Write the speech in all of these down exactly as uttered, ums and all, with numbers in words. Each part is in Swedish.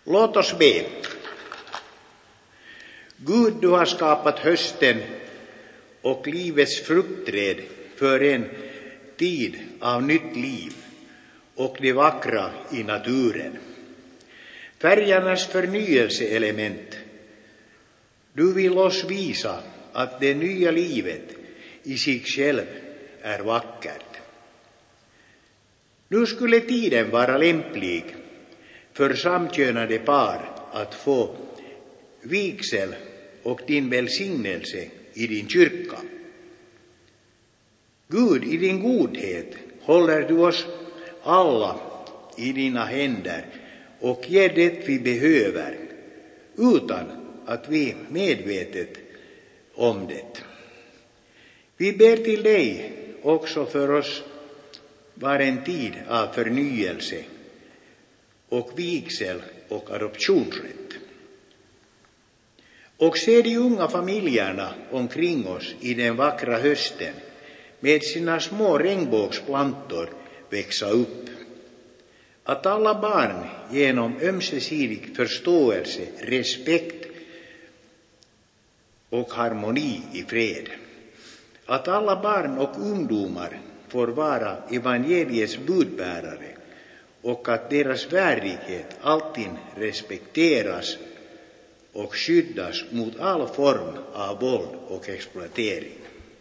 Låt oss be. Gud, du har skapat hösten och livets fruktträd för en tid av nytt liv och det vackra i naturen. Färgernas förnyelseelement. Du vill oss visa att det nya livet i sig själv är vackert. Nu skulle tiden vara lämplig för samkönade par att få vigsel och din välsignelse i din kyrka. Gud, i din godhet håller du oss alla i dina händer och ger det vi behöver utan att vi medvetet om det. Vi ber till dig också för oss var en tid av förnyelse och vigsel och adoptionsrätt. Och se de unga familjerna omkring oss i den vackra hösten med sina små regnbågsplantor växa upp. Att alla barn genom ömsesidig förståelse, respekt och harmoni i fred. Att alla barn och ungdomar får vara evangeliets budbärare och att deras värdighet alltid respekteras och skyddas mot all form av våld och exploatering.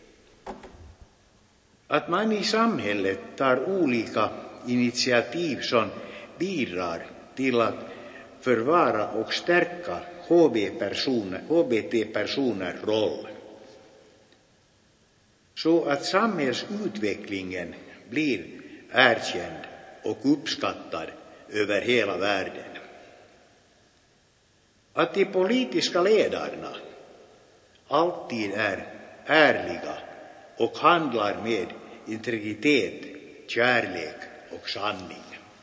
Att man i samhället tar olika initiativ som bidrar till att förvara och stärka H B T-personers roll, så att samhällsutvecklingen blir erkänd och uppskattad över hela världen. Att de politiska ledarna alltid är ärliga och handlar med integritet, kärlek och sanning.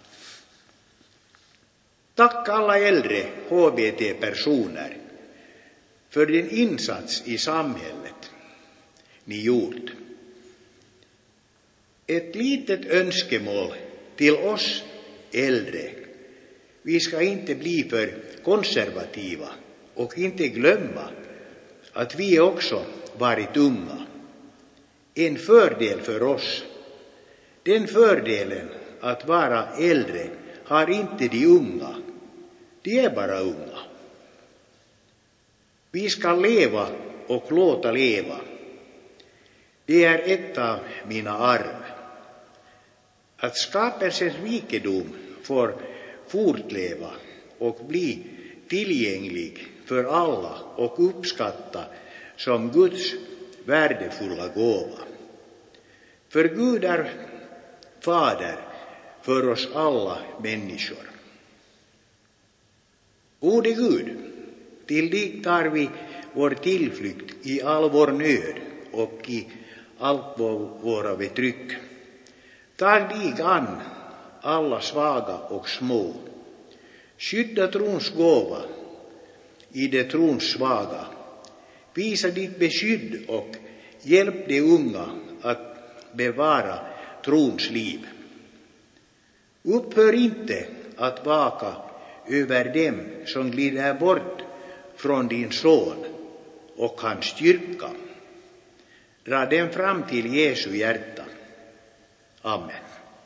Tack alla äldre H B T-personer för din insats i samhället ni gjort. Ett litet önskemål till oss äldre. Vi ska inte bli för konservativa och inte glömma att vi också varit unga. En fördel för oss. Den fördelen att vara äldre har inte de unga. De är bara unga. Vi ska leva och låta leva. Det är ett av mina arv. Att skapelsens rikedom får fortleva och bli tillgänglig för alla och uppskatta som Guds värdefulla gåva. För Gud är fader för oss alla människor. Gode Gud, till dig tar vi vår tillflykt i all vår nöd och i allt våra betryck. Tag dig an alla svaga och små. Skydda trons gåva i det trons svaga. Visa ditt beskydd och hjälp de unga att bevara trons liv. Upphör inte att vaka över dem som glider bort från din son och hans styrka. Dra dem fram till Jesu hjärta. Amen.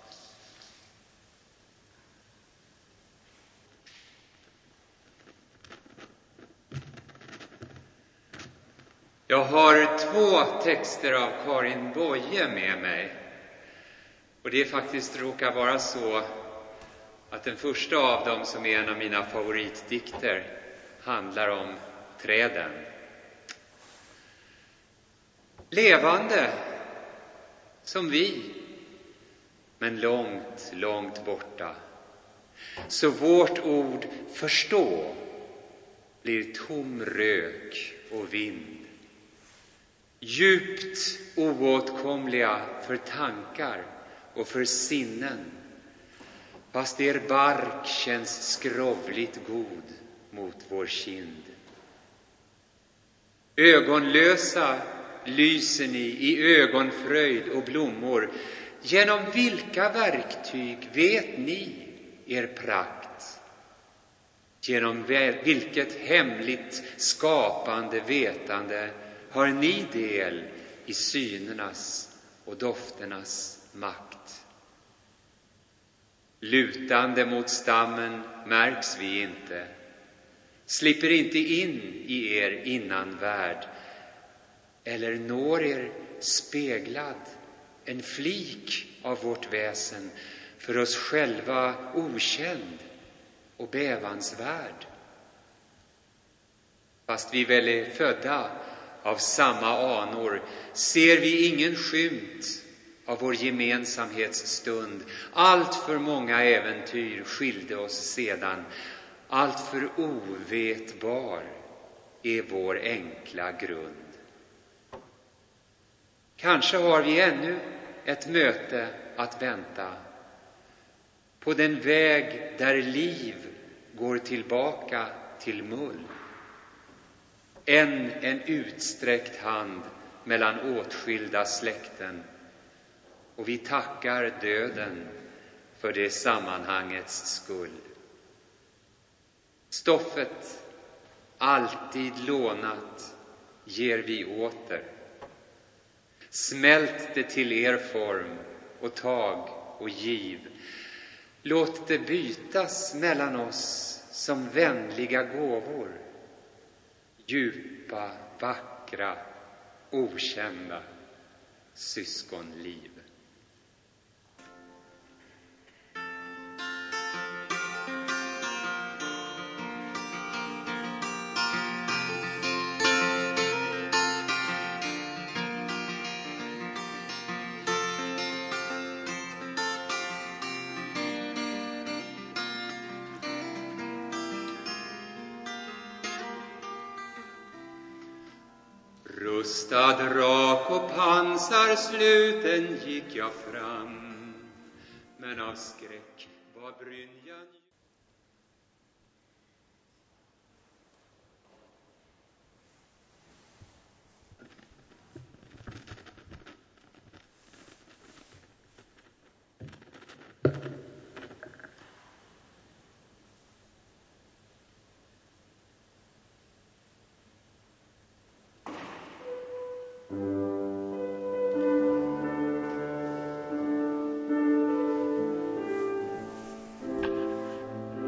Jag har två texter av Karin Boye med mig. Och det faktiskt råkar vara så att den första av dem, som är en av mina favoritdikter, handlar om träden. Levande som vi, men långt, långt borta. Så vårt ord förstå blir tom rök och vind. Djupt oåtkomliga för tankar och för sinnen, fast er bark känns skrovligt god mot vår kind. Ögonlösa lyser ni i ögonfröjd och blommor. Genom vilka verktyg vet ni er prakt? Genom vilket hemligt skapande vetande har ni del i synernas och dofternas makt. Lutande mot stammen märks vi inte, slipper inte in i er innanvärld eller når er speglad en flik av vårt väsen, för oss själva okänd och bävansvärd. Fast vi väl är födda av samma anor, ser vi ingen skymt av vår gemensamhetsstund. Allt för många äventyr skilde oss sedan, allt för ovetbar är vår enkla grund. Kanske har vi ännu ett möte att vänta på den väg där liv går tillbaka till mull. Än en utsträckt hand mellan åtskilda släkten, och vi tackar döden för det sammanhangets skull. Stoffet, alltid lånat, ger vi åter. Smält det till er form och tag och giv. Låt det bytas mellan oss som vänliga gåvor. Djupa, vackra, okända syskonliv. Rustad, rak och pansarsluten gick jag fram, men av skräck var brynjan